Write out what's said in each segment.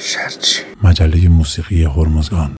شرچی مجله موسیقی هرمزگان.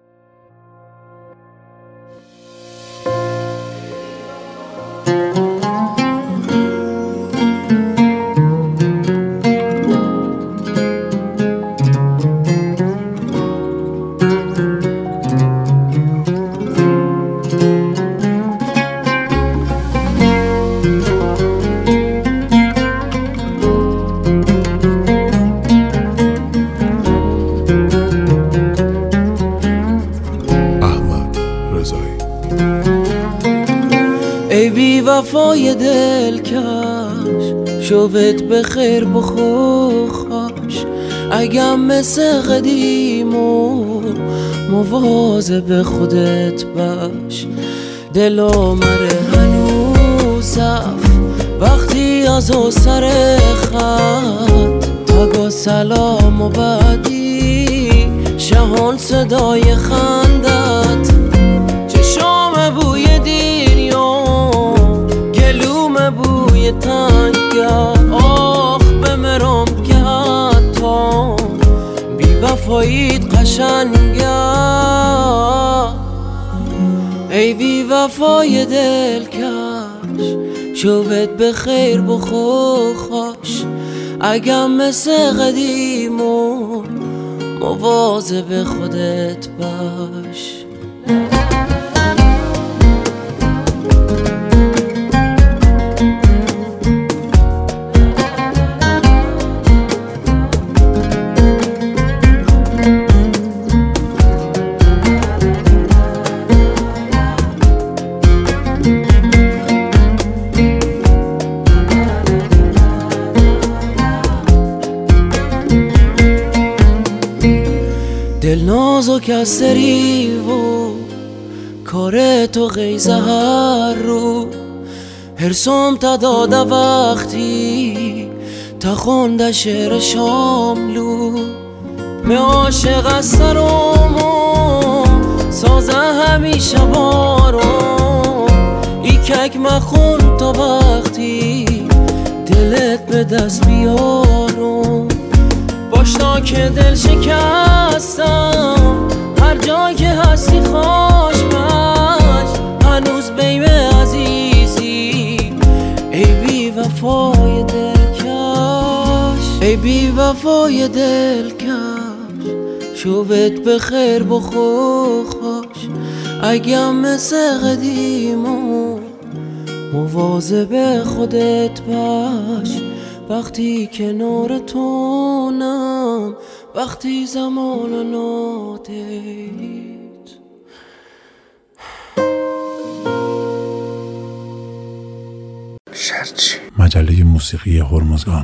ای بی وفای دلکش شبت بخیر بخوش اگم مثل قدیم و مواظب خودت باش. دلو مره هنوز وقتی از او سر خط تگو سلام و بعدی شهان صدای خندت چشام بوی دینیو گلوم بوی تنگت آخ بمرم که حتی بی وفاییت قشنگت. ای بی وفای دلکش شبت بخیر بخوش اگم مثل قدیم و مواظب خودت باش. دل نازک از سری و کار تو غیزه هر رو هرسم تا داده وقتی تا خونده شعر شاملو می عاشق از سرم و سازه همیشه بارم ای کک مخون تا وقتی دلت به دست بیارم باشنا که دل شکستم هر جا که هستی خوش باش هنوز بیمه عزیزی ای بی وفای دلکش. ای بی وفای دلکش شبت بخیر بخوش اگم مثل قدیم و مواظب خودت باش وقتی کنار تونم وقتی زمان نادید. شرچی مجله موسیقی هرمزگان.